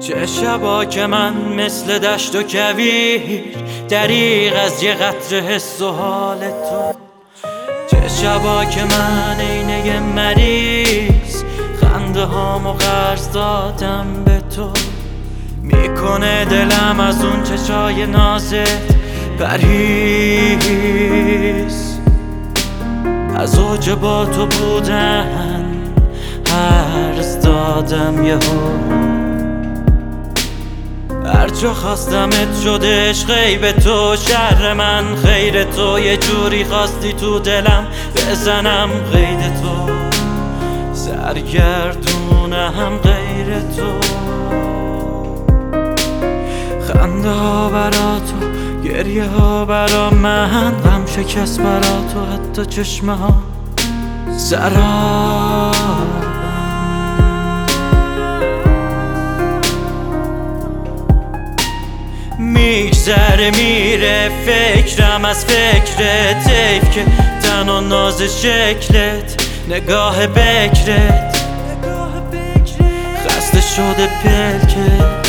چه شبا که من مثل دشت و کویر دریغ از یه قطره حس و حال تو. چه شبا که من عینه مریض خنده هامو قرض دادم به تو. میکنه دلم از اون چشای نازت پرهیز، از اوج با تو بودن هرز دادم یهو. هر جا خواستمت شد عشقی به تو، شر من خیر تو. یه جوری خواستی تو دلم بزنم قید تو، سرگردونم غیر تو. خنده ها برا تو، گریه ها برا من، غم شکست برا تو، حتی چشمه ها سراب. میگذره میره فکرم از فکرت، حیف که تن و ناز شکلت، نگاه بکرت خسته شده پلکت.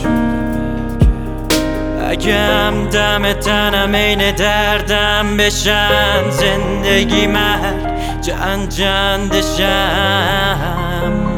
اگه هم دم تنم این دردم بشن، زندگی مرگ جندشم.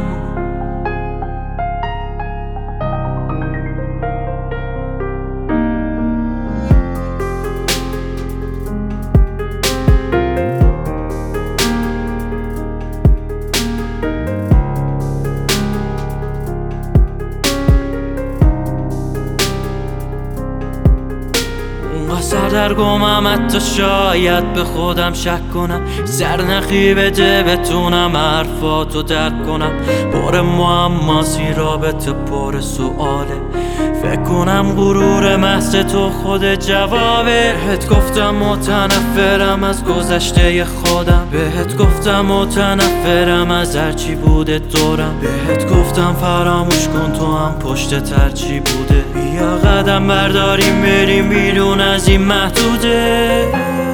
سردرگمم حتی شاید به خودم شک کنم، سرنخی بده بتونم حرفاتو درک کنم. پر معماسی رابطه پر سواله، فکر کنم غرور محض تو خود جوابه. بهت گفتم متنفرم از گذشته خودم، بهت گفتم متنفرم از هرچی بوده دورم، بهت گفتم فراموش کن تو هم پشت ترچی بوده. بیا قدم برداریم بریم بیرون از این محدوده.